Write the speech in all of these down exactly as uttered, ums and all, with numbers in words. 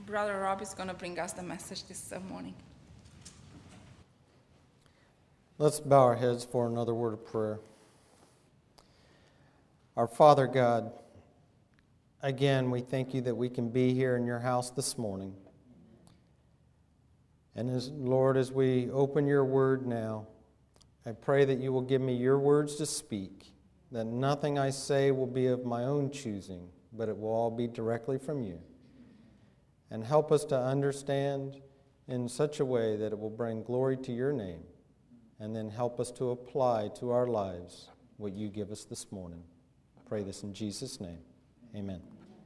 Brother Rob is going to bring us the message this morning. Let's bow our heads for another word of prayer. Our Father God, again, we thank you that we can be here in your house this morning. And as Lord, as we open your word now, I pray that you will give me your words to speak, that nothing I say will be of my own choosing, but it will all be directly from you. And help us to understand in such a way that it will bring glory to your name, and then help us to apply to our lives what you give us this morning. I pray this in Jesus' name. Amen.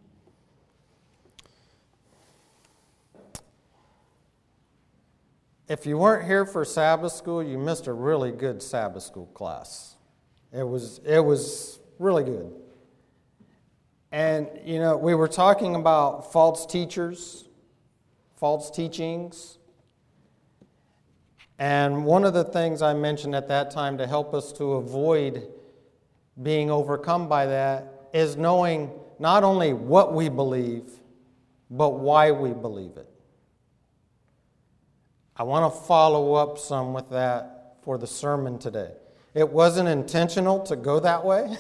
If you weren't here for Sabbath school, you missed a really good Sabbath school class. It was it was really good. And, you know, we were talking about false teachers, false teachings. And one of the things I mentioned at that time to help us to avoid being overcome by that is knowing not only what we believe, but why we believe it. I want to follow up some with that for the sermon today. It wasn't intentional to go that way.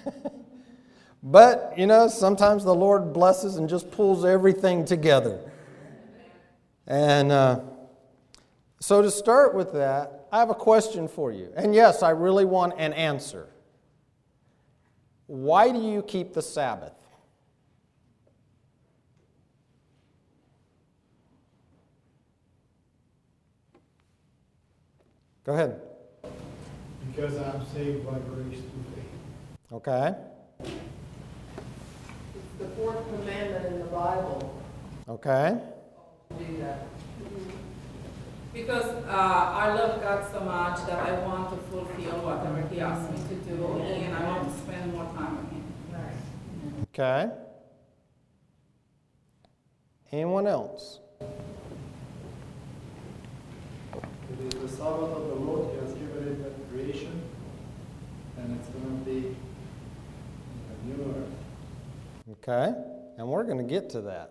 But, you know, sometimes the Lord blesses and just pulls everything together. And uh, so to start with that, I have a question for you. And yes, I really want an answer. Why do you keep the Sabbath? Go ahead. Because I'm saved by grace through faith. Okay. It's the fourth commandment in the Bible. Okay. To do that. Because uh, I love God so much that I want to fulfill whatever He asks me to do, and I want to spend more time with Him. Right. Okay. Anyone else? It is the Sabbath of the Lord. He has given it at creation, and it's going to be a new earth. Okay. And we're going to get to that.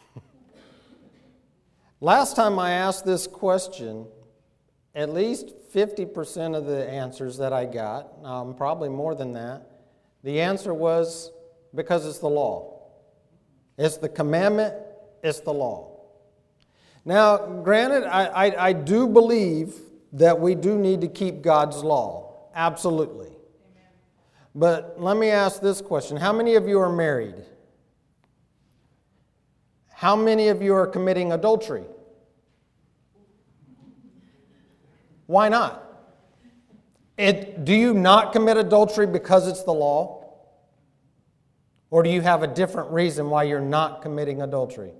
Last time I asked this question, at least fifty percent of the answers that I got, um, probably more than that, the answer was because it's the law. It's the commandment, it's the law. Now, granted, I, I, I do believe that we do need to keep God's law. Absolutely. Amen. But let me ask this question. How many of you are married? How many of you are committing adultery? Why not? It, do you not commit adultery because it's the law? Or do you have a different reason why you're not committing adultery?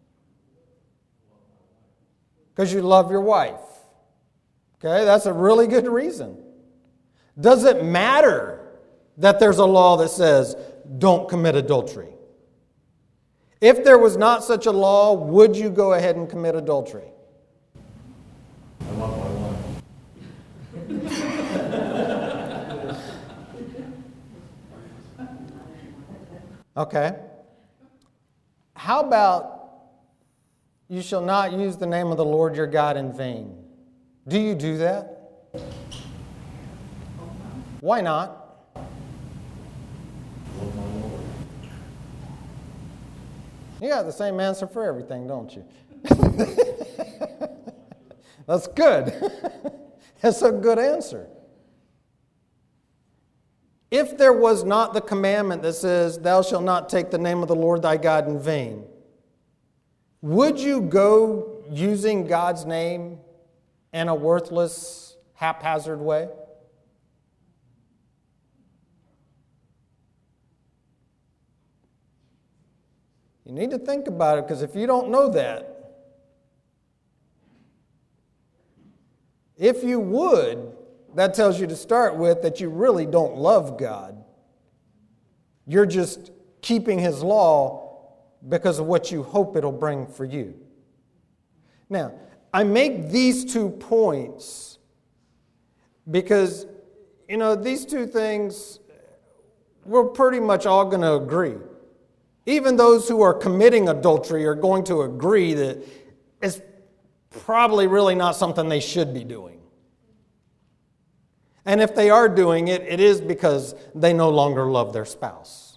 Because you love your wife. Okay, that's a really good reason. Does it matter that there's a law that says don't commit adultery? If there was not such a law, would you go ahead and commit adultery? I love my wife. Okay. How about you shall not use the name of the Lord your God in vain? Do you do that? Why not? Love my Lord. You got the same answer for everything, don't you? That's good. That's a good answer. If there was not the commandment that says, thou shalt not take the name of the Lord thy God in vain, would you go using God's name in a worthless, haphazard way? You need to think about it, because if you don't know that, if you would, that tells you to start with that you really don't love God. You're just keeping His law because of what you hope it'll bring for you. Now, I make these two points because, you know, these two things, we're pretty much all going to agree. Even those who are committing adultery are going to agree that it's probably really not something they should be doing. And if they are doing it, it is because they no longer love their spouse.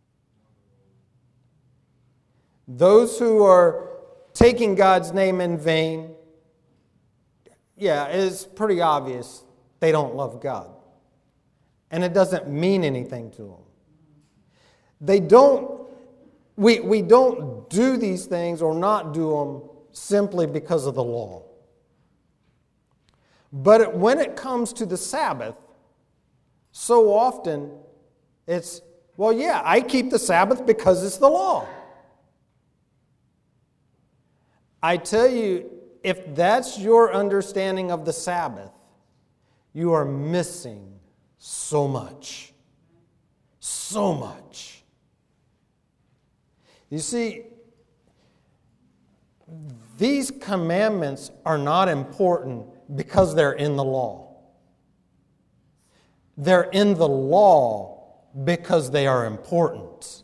Those who are taking God's name in vain, yeah, it's pretty obvious they don't love God. And it doesn't mean anything to them. They don't, we, we don't do these things or not do them simply because of the law. But when it comes to the Sabbath, so often it's, well, yeah, I keep the Sabbath because it's the law. I tell you, if that's your understanding of the Sabbath, you are missing so much. So much. You see, these commandments are not important because they're in the law. They're in the law because they are important.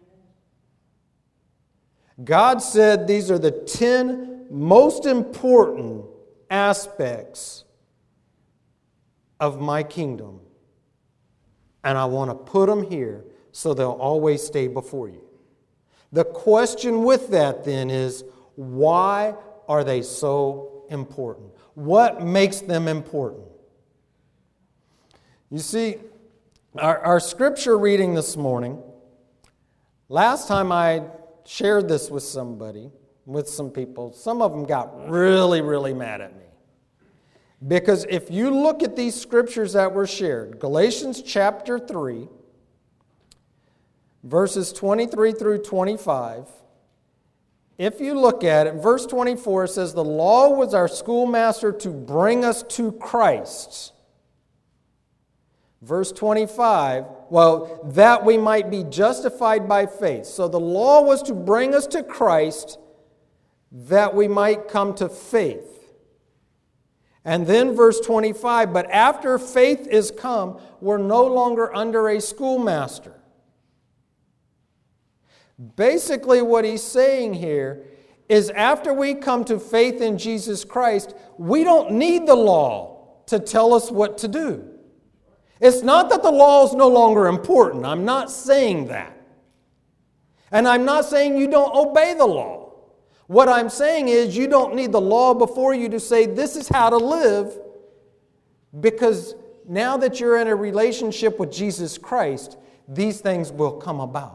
God said these are the ten most important aspects of my kingdom. And I want to put them here so they'll always stay before you. The question with that then is, why are they so important? What makes them important? You see, our, our scripture reading this morning, last time I shared this with somebody, with some people, some of them got really, really mad at me. Because if you look at these scriptures that were shared, Galatians chapter three, verses twenty-three through twenty-five, if you look at it, verse twenty-four says, the law was our schoolmaster to bring us to Christ. Verse twenty-five, well, that we might be justified by faith. So the law was to bring us to Christ that we might come to faith. And then verse twenty-five, but after faith is come, we're no longer under a schoolmaster. Basically what he's saying here is after we come to faith in Jesus Christ, we don't need the law to tell us what to do. It's not that the law is no longer important. I'm not saying that. And I'm not saying you don't obey the law. What I'm saying is you don't need the law before you to say this is how to live, because now that you're in a relationship with Jesus Christ, these things will come about.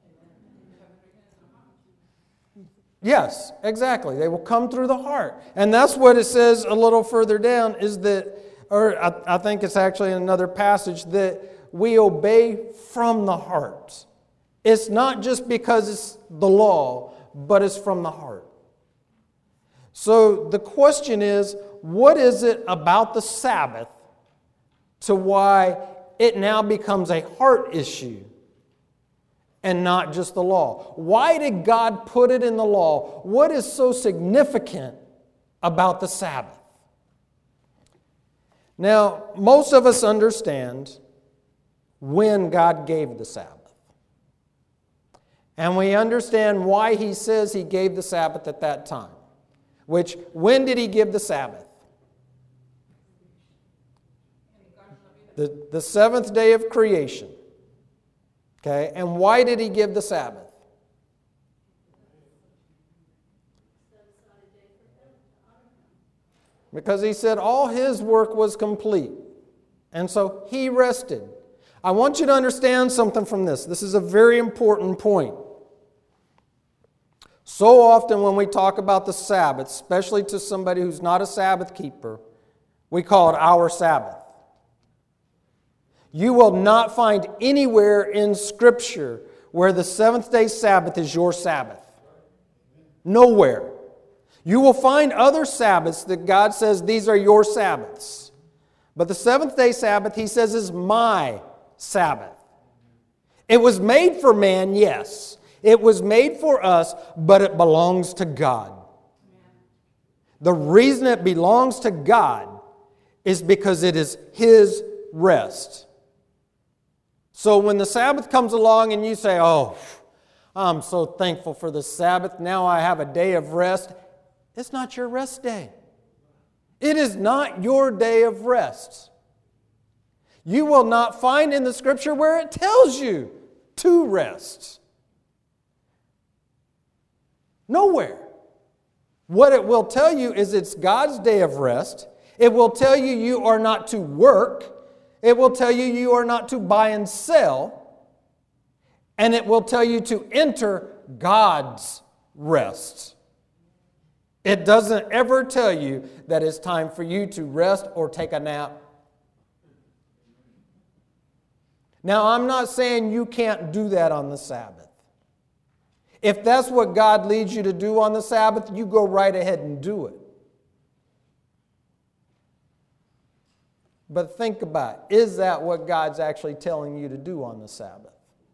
Yes, exactly. They will come through the heart. And that's what it says a little further down is that, or I, I think it's actually in another passage, that we obey from the heart. It's not just because it's the law, but it's from the heart. So the question is, what is it about the Sabbath to why it now becomes a heart issue and not just the law? Why did God put it in the law? What is so significant about the Sabbath? Now, most of us understand when God gave the Sabbath. And we understand why He says He gave the Sabbath at that time. Which, when did He give the Sabbath? The, the seventh day of creation. Okay, and why did He give the Sabbath? Because He said all His work was complete. And so He rested. I want you to understand something from this. This is a very important point. So often when we talk about the Sabbath, especially to somebody who's not a Sabbath keeper, we call it our Sabbath. You will not find anywhere in Scripture where the seventh day Sabbath is your Sabbath. Nowhere. You will find other Sabbaths that God says these are your Sabbaths. But the seventh day Sabbath, He says, is my Sabbath. It was made for man, yes. It was made for us, but it belongs to God. The reason it belongs to God is because it is His rest. So when the Sabbath comes along and you say, oh, I'm so thankful for the Sabbath. Now I have a day of rest. It's not your rest day. It is not your day of rest. You will not find in the Scripture where it tells you to rest. Nowhere. What it will tell you is it's God's day of rest. It will tell you you are not to work. It will tell you you are not to buy and sell. And it will tell you to enter God's rest. It doesn't ever tell you that it's time for you to rest or take a nap. Now, I'm not saying you can't do that on the Sabbath. If that's what God leads you to do on the Sabbath, you go right ahead and do it. But think about it. Is that what God's actually telling you to do on the Sabbath?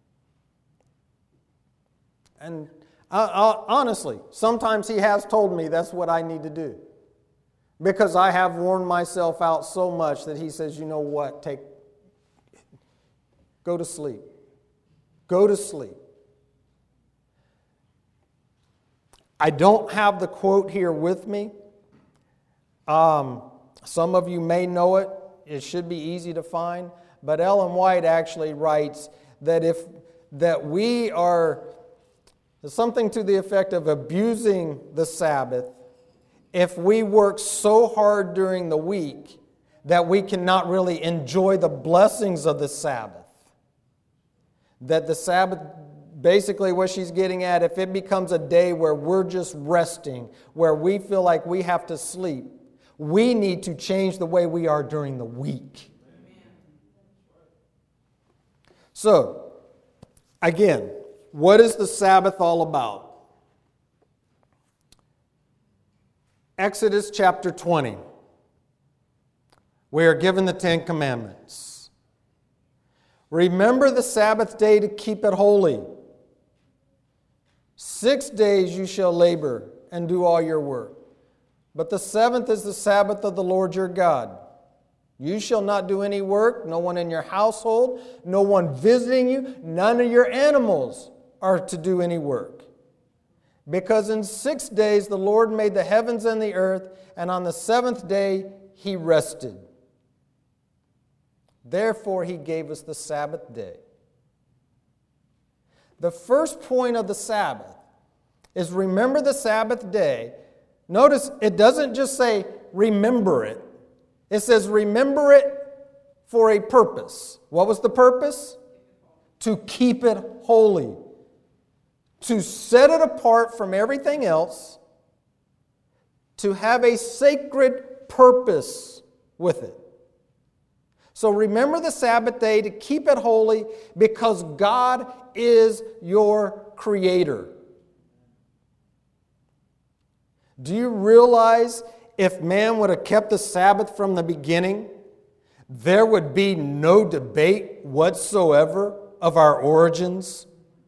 And I, I, honestly, sometimes He has told me that's what I need to do. Because I have worn myself out so much that He says, you know what, take, go to sleep. Go to sleep. I don't have the quote here with me. Um, some of you may know it. It should be easy to find. But Ellen White actually writes that if that we are something to the effect of abusing the Sabbath if we work so hard during the week that we cannot really enjoy the blessings of the Sabbath. That the Sabbath, basically what she's getting at, if it becomes a day where we're just resting, where we feel like we have to sleep, we need to change the way we are during the week. So, again, what is the Sabbath all about? Exodus chapter twenty. We are given the Ten Commandments. Remember the Sabbath day to keep it holy. Six days you shall labor and do all your work. But the seventh is the Sabbath of the Lord your God. You shall not do any work, no one in your household, no one visiting you, none of your animals are to do any work. Because in six days the Lord made the heavens and the earth, and on the seventh day He rested. Therefore He gave us the Sabbath day. The first point of the Sabbath is remember the Sabbath day. Notice it doesn't just say remember it. It says remember it for a purpose. What was the purpose? To keep it holy. To set it apart from everything else. To have a sacred purpose with it. So remember the Sabbath day to keep it holy because God is your Creator. Do you realize if man would have kept the Sabbath from the beginning, there would be no debate whatsoever of our origins?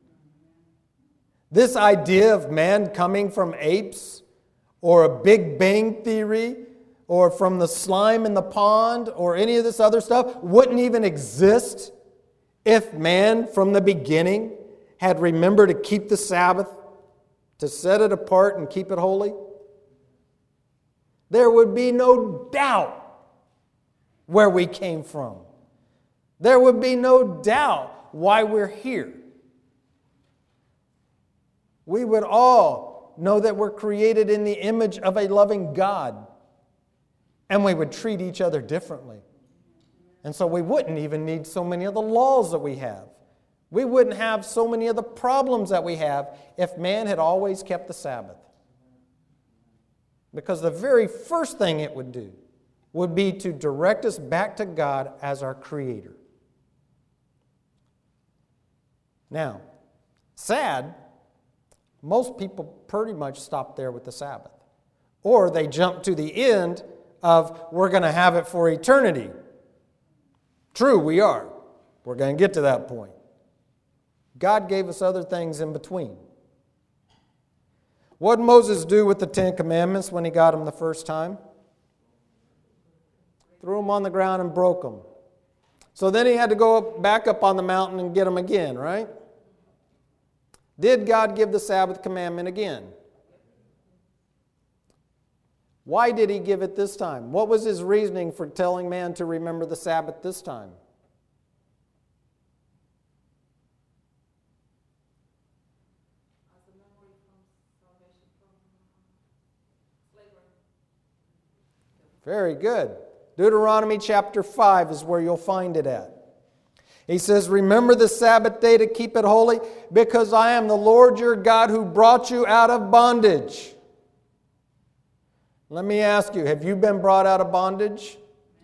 This idea of man coming from apes, or a Big Bang theory, or from the slime in the pond, or any of this other stuff, wouldn't even exist if man from the beginning had remembered to keep the Sabbath, to set it apart and keep it holy. There would be no doubt where we came from. There would be no doubt why we're here. We would all know that we're created in the image of a loving God. And we would treat each other differently. And so we wouldn't even need so many of the laws that we have. We wouldn't have so many of the problems that we have if man had always kept the Sabbath. Because the very first thing it would do would be to direct us back to God as our Creator. Now, sad, most people pretty much stop there with the Sabbath. Or they jump to the end of, we're going to have it for eternity. True, we are. We're going to get to that point. God gave us other things in between. What did Moses do with the Ten Commandments when he got them the first time? Threw them on the ground and broke them. So then he had to go back up on the mountain and get them again, right? Did God give the Sabbath commandment again? Why did He give it this time? What was His reasoning for telling man to remember the Sabbath this time? Very good. Deuteronomy chapter five is where you'll find it at. He says, remember the Sabbath day to keep it holy, because I am the Lord your God who brought you out of bondage. Let me ask you, have you been brought out of bondage?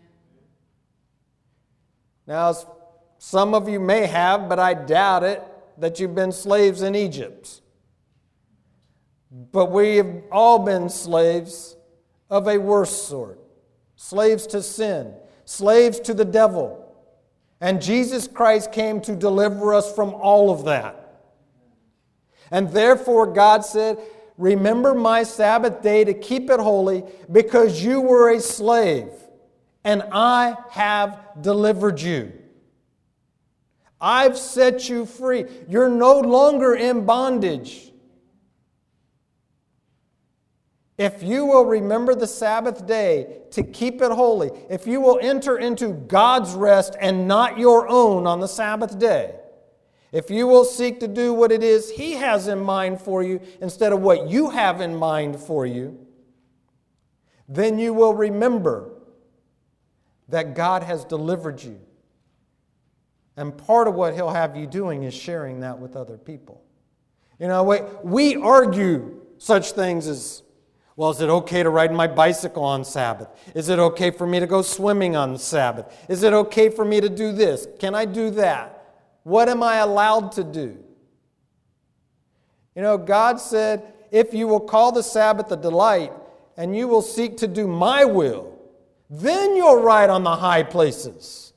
Now, some of you may have, but I doubt it, that you've been slaves in Egypt. But we have all been slaves of a worse sort. Slaves to sin, slaves to the devil. And Jesus Christ came to deliver us from all of that. And therefore God said, remember my Sabbath day to keep it holy, because you were a slave, and I have delivered you. I've set you free. You're no longer in bondage. If you will remember the Sabbath day to keep it holy, if you will enter into God's rest and not your own on the Sabbath day, if you will seek to do what it is He has in mind for you instead of what you have in mind for you, then you will remember that God has delivered you. And part of what He'll have you doing is sharing that with other people. You know, we, we argue such things as, well, is it okay to ride my bicycle on Sabbath? Is it okay for me to go swimming on Sabbath? Is it okay for me to do this? Can I do that? What am I allowed to do? You know, God said, if you will call the Sabbath a delight and you will seek to do my will, then you'll ride on the high places.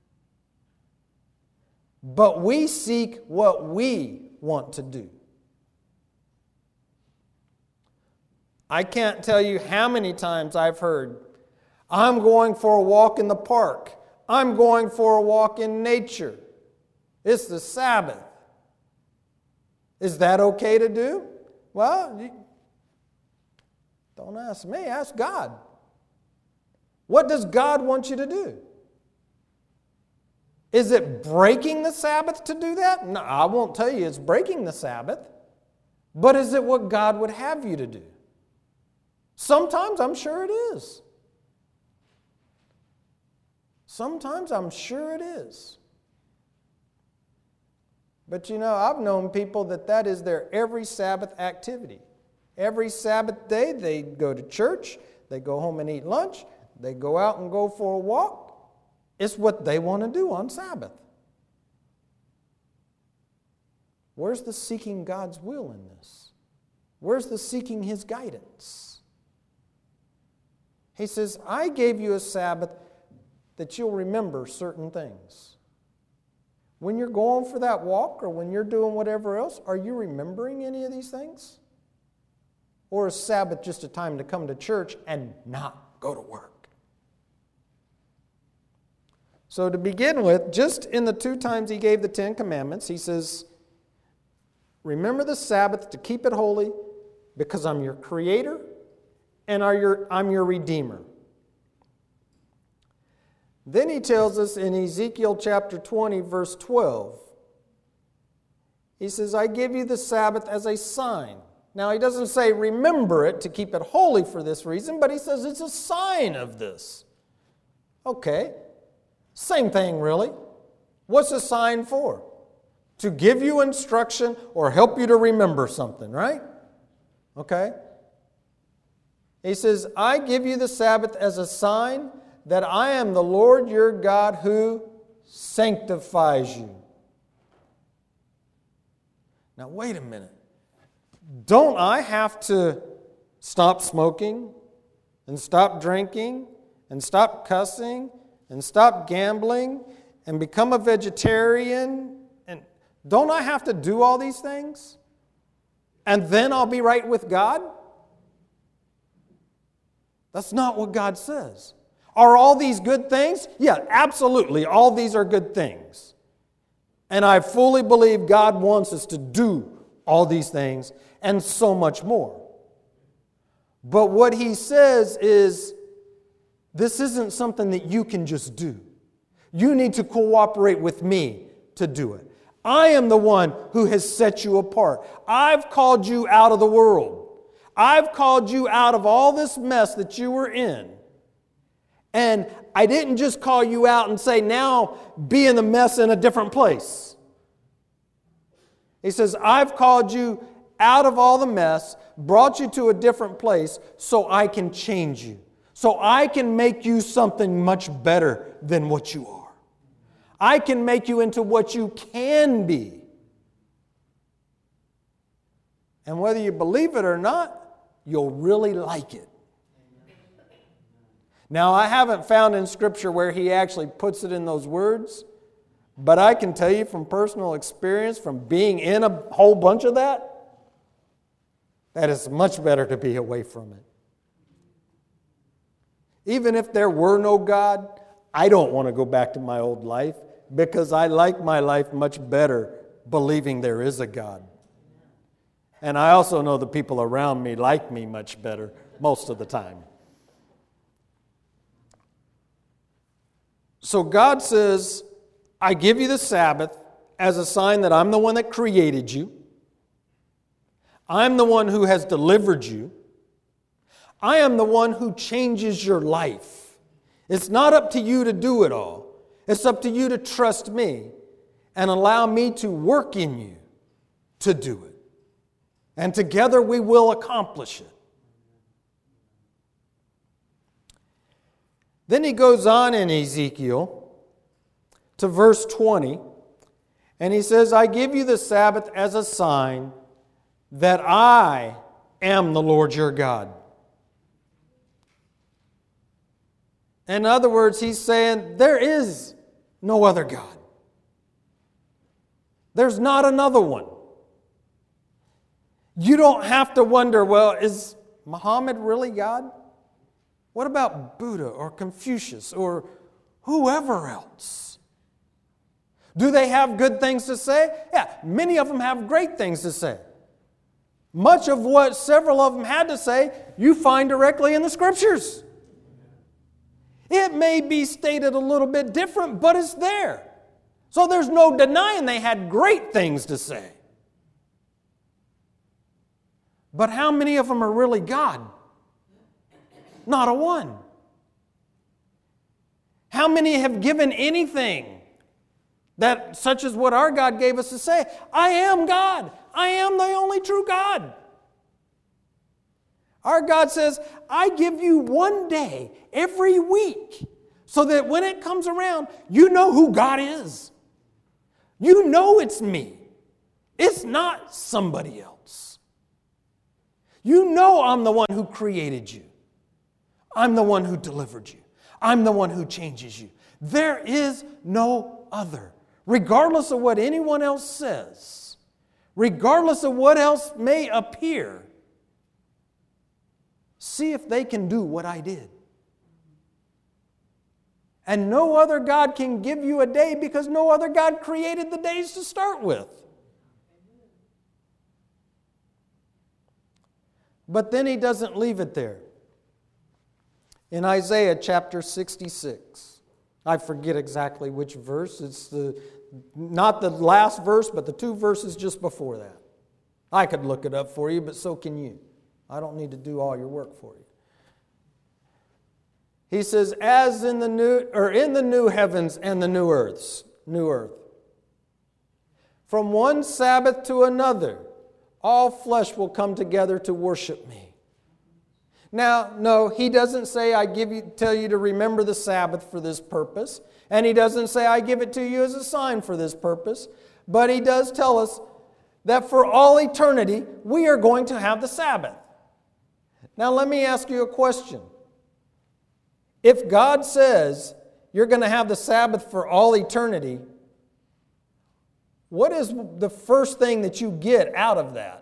But we seek what we want to do. I can't tell you how many times I've heard, I'm going for a walk in the park. I'm going for a walk in nature. It's the Sabbath. Is that okay to do? Well, you, don't ask me, ask God. What does God want you to do? Is it breaking the Sabbath to do that? No, I won't tell you it's breaking the Sabbath. But is it what God would have you to do? Sometimes I'm sure it is. Sometimes I'm sure it is. But you know, I've known people that that is their every Sabbath activity. Every Sabbath day they go to church, they go home and eat lunch, they go out and go for a walk. It's what they want to do on Sabbath. Where's the seeking God's will in this? Where's the seeking His guidance? He says, I gave you a Sabbath that you'll remember certain things. When you're going for that walk or when you're doing whatever else, are you remembering any of these things? Or is Sabbath just a time to come to church and not go to work? So to begin with, just in the two times He gave the Ten Commandments, He says, remember the Sabbath to keep it holy because I'm your Creator and I'm your Redeemer. Then He tells us in Ezekiel chapter twenty, verse twelve, He says, I give you the Sabbath as a sign. Now, He doesn't say remember it to keep it holy for this reason, but He says it's a sign of this. Okay, same thing really. What's a sign for? To give you instruction or help you to remember something, right? Okay. He says, I give you the Sabbath as a sign that I am the Lord your God who sanctifies you. Now, wait a minute. Don't I have to stop smoking and stop drinking and stop cussing and stop gambling and become a vegetarian? And don't I have to do all these things? And then I'll be right with God? That's not what God says. Are all these good things? Yeah, absolutely. All these are good things. And I fully believe God wants us to do all these things, and so much more. But what he says is, this isn't something that you can just do. You need to cooperate with me to do it. I am the one who has set you apart. I've called you out of the world. I've called you out of all this mess that you were in. And I didn't just call you out and say, now be in the mess in a different place. He says, I've called you out of all the mess, brought you to a different place so I can change you. So I can make you something much better than what you are. I can make you into what you can be. And whether you believe it or not, you'll really like it. Now, I haven't found in Scripture where he actually puts it in those words, but I can tell you from personal experience, from being in a whole bunch of that, that it's much better to be away from it. Even if there were no God, I don't want to go back to my old life because I like my life much better believing there is a God. And I also know the people around me like me much better most of the time. So God says, I give you the Sabbath as a sign that I'm the one that created you. I'm the one who has delivered you. I am the one who changes your life. It's not up to you to do it all. It's up to you to trust me and allow me to work in you to do it. And together we will accomplish it. Then he goes on in Ezekiel to verse twenty, and he says, I give you the Sabbath as a sign that I am the Lord your God. In other words, he's saying there is no other God. There's not another one. You don't have to wonder, well, is Muhammad really God? What about Buddha or Confucius or whoever else? Do they have good things to say? Yeah, many of them have great things to say. Much of what several of them had to say, you find directly in the Scriptures. It may be stated a little bit different, but it's there. So there's no denying they had great things to say. But how many of them are really God? Not a one. How many have given anything that, such as what our God gave us to say? I am God. I am the only true God. Our God says, I give you one day every week so that when it comes around, you know who God is. You know it's me. It's not somebody else. You know I'm the one who created you. I'm the one who delivered you. I'm the one who changes you. There is no other. Regardless of what anyone else says, regardless of what else may appear, see if they can do what I did. And no other God can give you a day because no other God created the days to start with. But then he doesn't leave it there. In Isaiah chapter sixty-six, I forget exactly which verse. It's the not the last verse, but the two verses just before that. I could look it up for you, but so can you. I don't need to do all your work for you. He says, as in the new or in the new heavens and the new earths, new earth. From one Sabbath to another, all flesh will come together to worship me. Now, no, he doesn't say I give you tell you to remember the Sabbath for this purpose, and he doesn't say I give it to you as a sign for this purpose, but he does tell us that for all eternity we are going to have the Sabbath. Now, let me ask you a question. If God says you're going to have the Sabbath for all eternity, what is the first thing that you get out of that?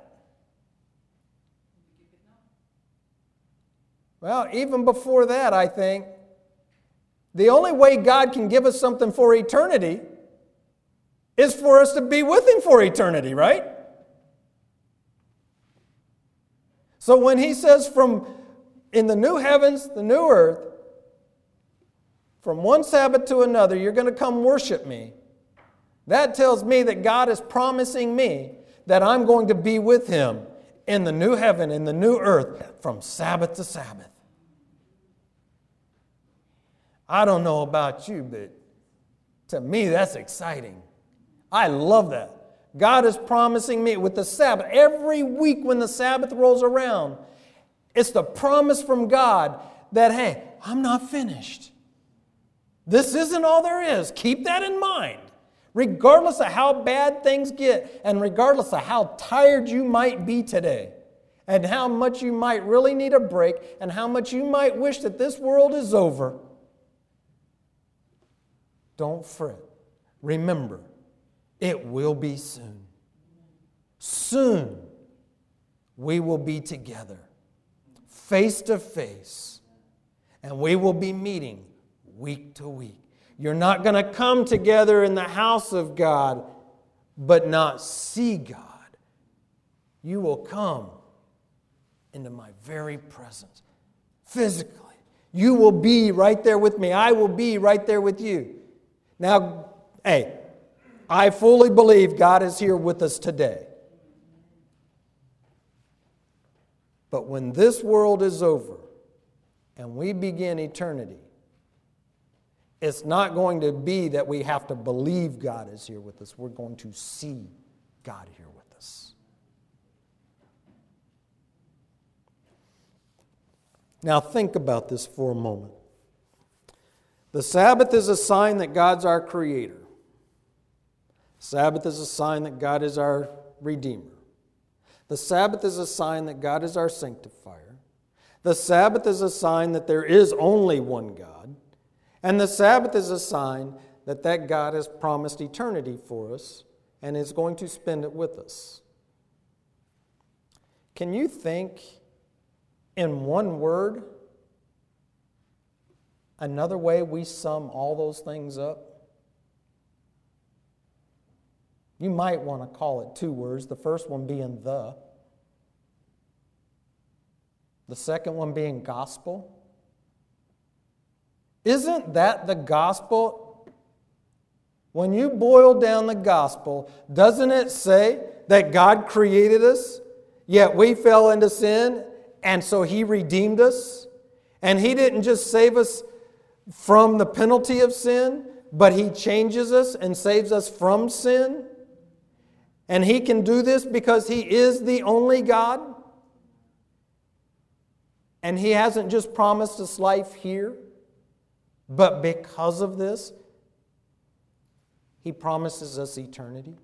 Well, even before that, I think, the only way God can give us something for eternity is for us to be with Him for eternity, right? So when he says from in the new heavens, the new earth, from one Sabbath to another, you're going to come worship me, that tells me that God is promising me that I'm going to be with him in the new heaven, in the new earth, from Sabbath to Sabbath. I don't know about you, but to me that's exciting. I love that. God is promising me with the Sabbath. Every week when the Sabbath rolls around, it's the promise from God that, hey, I'm not finished. This isn't all there is. Keep that in mind. Regardless of how bad things get, and regardless of how tired you might be today, and how much you might really need a break, and how much you might wish that this world is over, don't fret. Remember, it will be soon. Soon we will be together, face to face, and we will be meeting week to week. You're not going to come together in the house of God, but not see God. You will come into my very presence, physically. You will be right there with me. I will be right there with you. Now, hey, I fully believe God is here with us today. But when this world is over and we begin eternity, it's not going to be that we have to believe God is here with us. We're going to see God here with us. Now think about this for a moment. The Sabbath is a sign that God's our creator. Sabbath is a sign that God is our redeemer. The Sabbath is a sign that God is our sanctifier. The Sabbath is a sign that there is only one God. And the Sabbath is a sign that that God has promised eternity for us and is going to spend it with us. Can you think in one word another way we sum all those things up? You might want to call it two words, the first one being the, the second one being gospel. Isn't that the gospel? When you boil down the gospel, doesn't it say that God created us, yet we fell into sin, and so He redeemed us? And He didn't just save us from the penalty of sin, but He changes us and saves us from sin? And He can do this because He is the only God? And He hasn't just promised us life here, but because of this, He promises us eternity.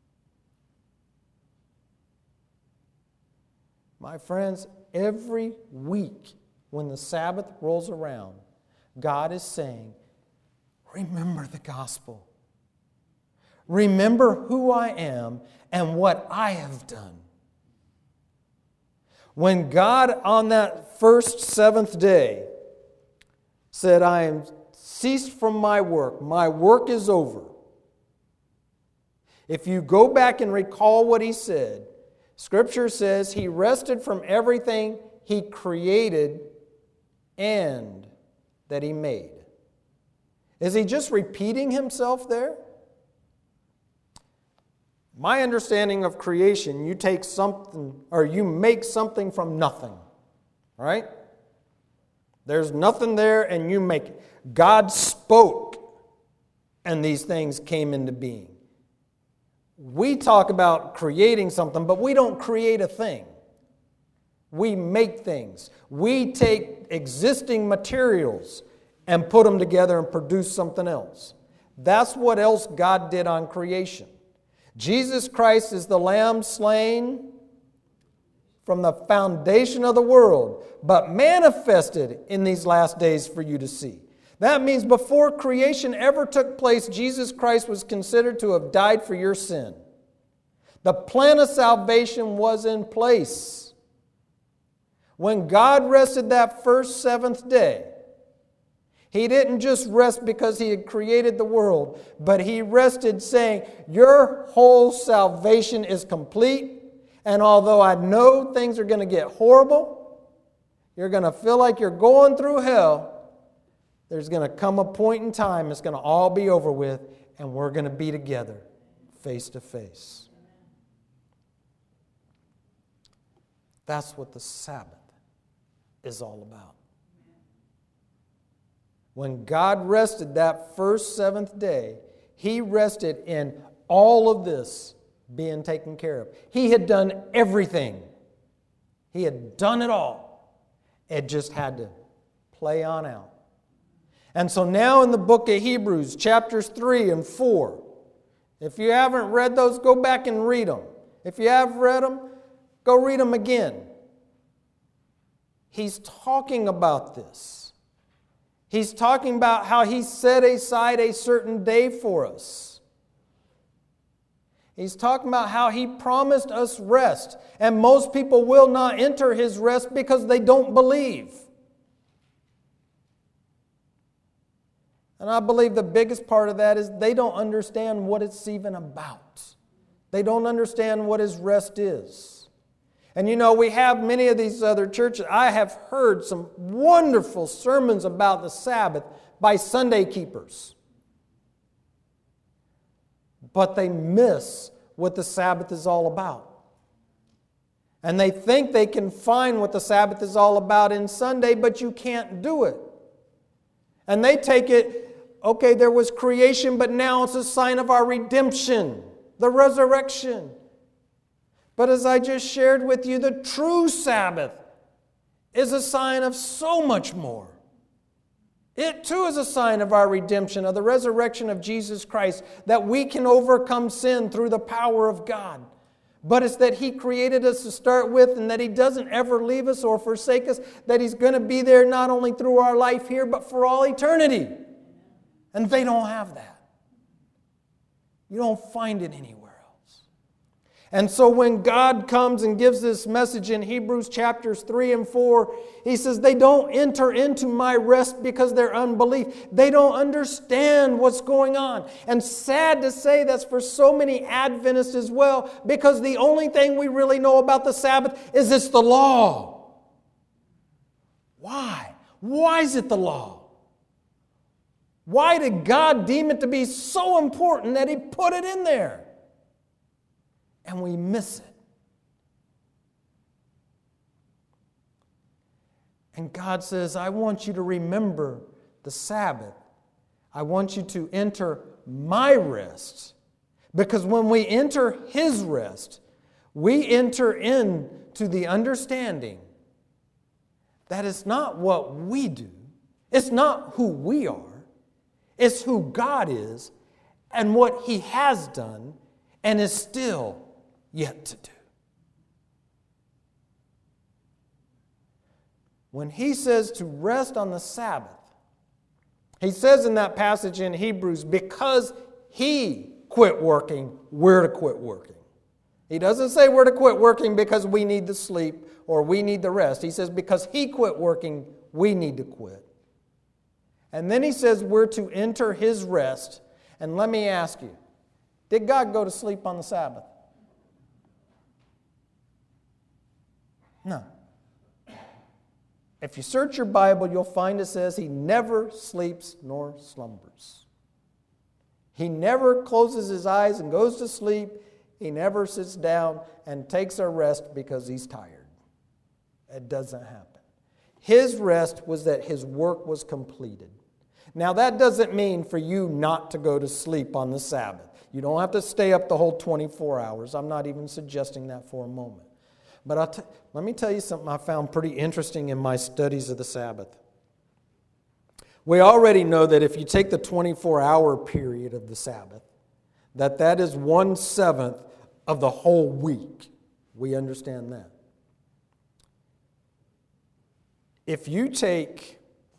My friends, every week when the Sabbath rolls around, God is saying, remember the gospel. Remember who I am and what I have done. When God on that first seventh day said, I am ceased from my work. My work is over. If you go back and recall what He said, Scripture says He rested from everything He created and that He made. Is He just repeating Himself there? My understanding of creation, you take something, or you make something from nothing. All right? There's nothing there and you make it. God spoke and these things came into being. We talk about creating something, but we don't create a thing. We make things. We take existing materials and put them together and produce something else. That's what else God did on creation. Jesus Christ is the Lamb slain from the foundation of the world, but manifested in these last days for you to see. That means before creation ever took place, Jesus Christ was considered to have died for your sin. The plan of salvation was in place. When God rested that first seventh day, He didn't just rest because He had created the world, but He rested saying, your whole salvation is complete, And although I know things are going to get horrible, you're going to feel like you're going through hell, there's going to come a point in time it's going to all be over with, and we're going to be together face to face. That's what the Sabbath is all about. When God rested that first seventh day, He rested in all of this being taken care of. He had done everything. He had done it all. It just had to play on out. And so now in the book of Hebrews, chapters three and four, if you haven't read those, go back and read them. If you have read them, go read them again. He's talking about this. He's talking about how He set aside a certain day for us. He's talking about how He promised us rest. And most people will not enter His rest because they don't believe. And I believe the biggest part of that is they don't understand what it's even about. They don't understand what His rest is. And you know, we have many of these other churches. I have heard some wonderful sermons about the Sabbath by Sunday keepers. But they miss what the Sabbath is all about. And they think they can find what the Sabbath is all about in Sunday, but you can't do it. And they take it, okay, there was creation, but now it's a sign of our redemption, the resurrection. But as I just shared with you, the true Sabbath is a sign of so much more. It too is a sign of our redemption, of the resurrection of Jesus Christ, that we can overcome sin through the power of God. But it's that He created us to start with, and that He doesn't ever leave us or forsake us, that He's going to be there not only through our life here, but for all eternity. And they don't have that. You don't find it anywhere. And so when God comes and gives this message in Hebrews chapters three and four, He says they don't enter into my rest because they're unbelief. They don't understand what's going on. And sad to say, that's for so many Adventists as well, because the only thing we really know about the Sabbath is it's the law. Why? Why is it the law? Why did God deem it to be so important that He put it in there? And we miss it. And God says, I want you to remember the Sabbath. I want you to enter my rest. Because when we enter His rest, we enter into the understanding that it's not what we do. It's not who we are. It's who God is and what He has done and is still yet to do. When He says to rest on the Sabbath, He says in that passage in Hebrews, because He quit working, we're to quit working. He doesn't say we're to quit working because we need the sleep or we need the rest. He says because He quit working, we need to quit. And then He says we're to enter His rest. And let me ask you, did God go to sleep on the Sabbath? No. If you search your Bible, you'll find it says He never sleeps nor slumbers. He never closes His eyes and goes to sleep. He never sits down and takes a rest because He's tired. It doesn't happen. His rest was that His work was completed. Now that doesn't mean for you not to go to sleep on the Sabbath. You don't have to stay up the whole twenty-four hours. I'm not even suggesting that for a moment. But I'll t- let me tell you something I found pretty interesting in my studies of the Sabbath. We already know that if you take the twenty-four hour period of the Sabbath, that that is one-seventh of the whole week. We understand that. If you take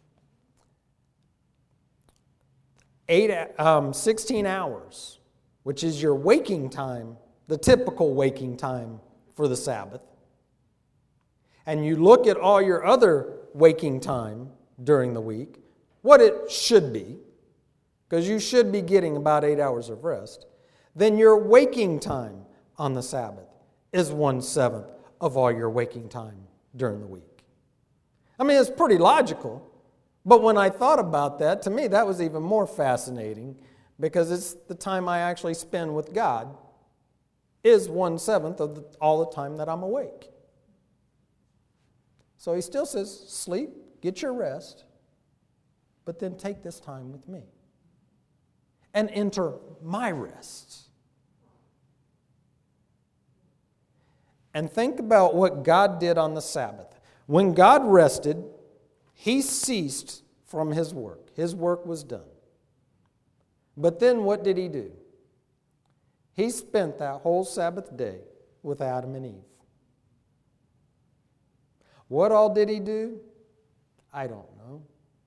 eight, um, sixteen hours, which is your waking time, the typical waking time for the Sabbath, and you look at all your other waking time during the week, what it should be, because you should be getting about eight hours of rest, then your waking time on the Sabbath is one-seventh of all your waking time during the week. I mean, it's pretty logical, but when I thought about that, to me, that was even more fascinating because it's the time I actually spend with God is one-seventh of the, all the time that I'm awake. So he still says, sleep, get your rest, but then take this time with me and enter my rest. And think about what God did on the Sabbath. When God rested, he ceased from his work. His work was done. But then what did he do? He spent that whole Sabbath day with Adam and Eve. What all did he do? I don't know.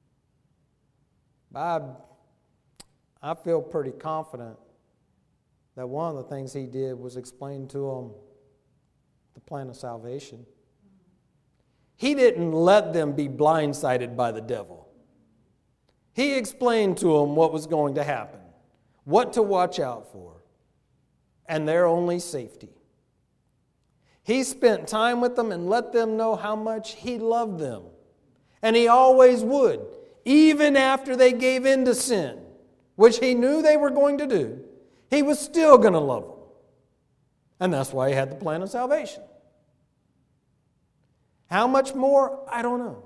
I, I feel pretty confident that one of the things he did was explain to them the plan of salvation. He didn't let them be blindsided by the devil. He explained to them what was going to happen, what to watch out for, and their only safety. He spent time with them and let them know how much he loved them. And he always would, even after they gave in to sin, which he knew they were going to do. He was still going to love them. And that's why he had the plan of salvation. How much more? I don't know.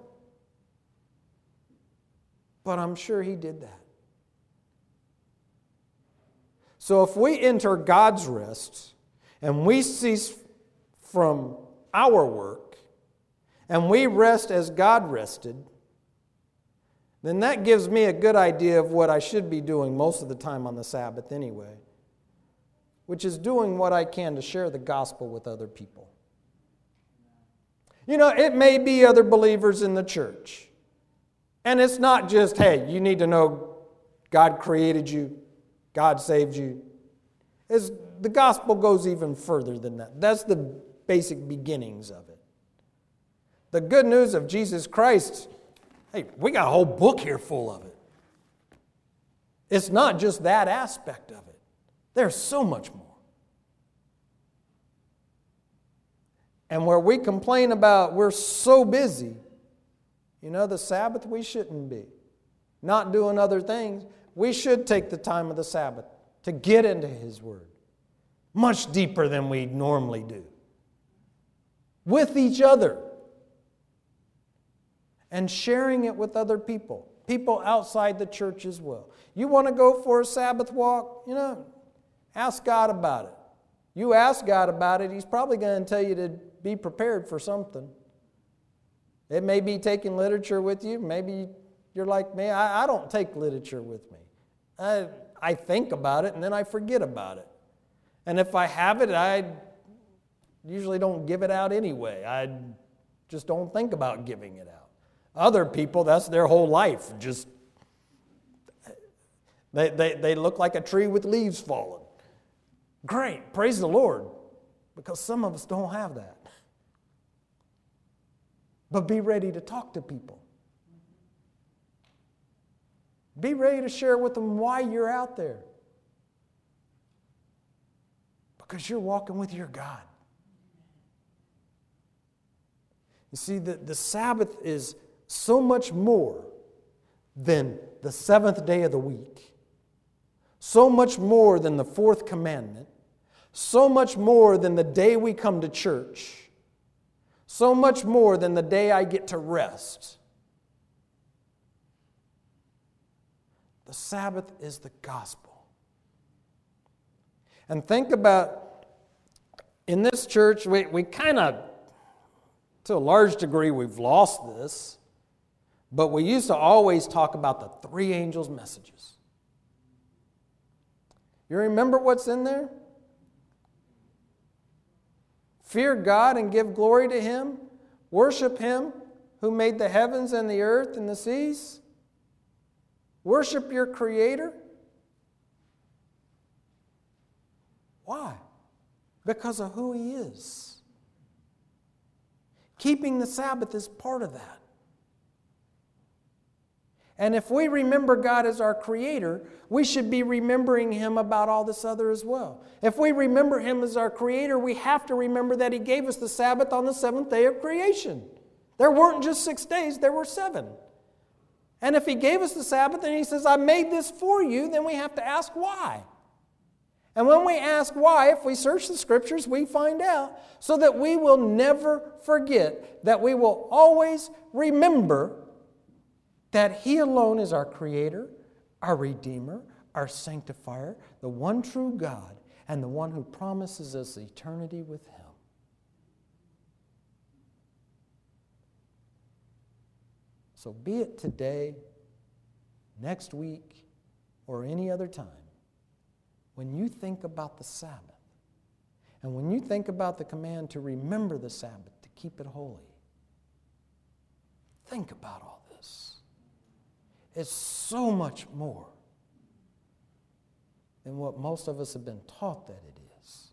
But I'm sure he did that. So if we enter God's rest and we cease from our work and we rest as God rested, then that gives me a good idea of what I should be doing most of the time on the Sabbath anyway, which is doing what I can to share the gospel with other people. You know, it may be other believers in the church. And it's not just, hey, you need to know God created you, God saved you. It's, the gospel goes even further than that. That's the basic beginnings of it. The good news of Jesus Christ, hey, we got a whole book here full of it. It's not just that aspect of it. There's so much more. And where we complain about we're so busy, you know, the Sabbath we shouldn't be. Not doing other things. We should take the time of the Sabbath to get into His Word. Much deeper than we normally do. With each other. And sharing it with other people. People outside the church as well. You want to go for a Sabbath walk? You know, ask God about it. You ask God about it, He's probably going to tell you to be prepared for something. It may be taking literature with you. Maybe you're like me. I, I don't take literature with me. I, I think about it and then I forget about it. And if I have it, I usually don't give it out anyway. I just don't think about giving it out. Other people, that's their whole life. Just they, they, they look like a tree with leaves falling. Great, praise the Lord. Because some of us don't have that. But be ready to talk to people. Be ready to share with them why you're out there. Because you're walking with your God. You see, the, the Sabbath is so much more than the seventh day of the week. So much more than the fourth commandment. So much more than the day we come to church. So much more than the day I get to rest. The Sabbath is the gospel. And think about, in this church, we, we kind of, to a large degree, we've lost this. But we used to always talk about the three angels' messages. You remember what's in there? Fear God and give glory to Him. Worship Him who made the heavens and the earth and the seas. Worship your Creator. Why? Because of who He is. Keeping the Sabbath is part of that. And if we remember God as our Creator, we should be remembering Him about all this other as well. If we remember Him as our Creator, we have to remember that He gave us the Sabbath on the seventh day of creation. There weren't just six days, there were seven. And if He gave us the Sabbath and He says, I made this for you, then we have to ask why. And when we ask why, if we search the Scriptures, we find out, so that we will never forget, that we will always remember that He alone is our Creator, our Redeemer, our Sanctifier, the one true God, and the one who promises us eternity with Him. So be it today, next week, or any other time, when you think about the Sabbath, and when you think about the command to remember the Sabbath, to keep it holy, think about all this. It's so much more than what most of us have been taught that it is.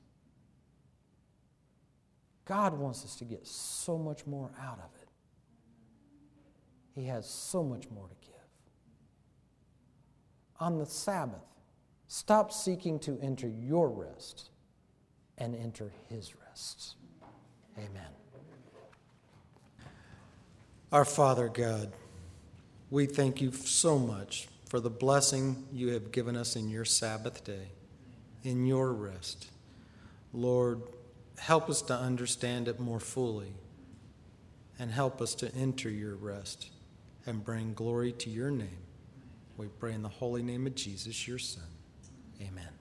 God wants us to get so much more out of it. He has so much more to give. On the Sabbath, stop seeking to enter your rest and enter His rest. Amen. Our Father God, we thank you so much for the blessing you have given us in your Sabbath day, in your rest. Lord, help us to understand it more fully and help us to enter your rest and bring glory to your name. We pray in the holy name of Jesus, your Son. Amen.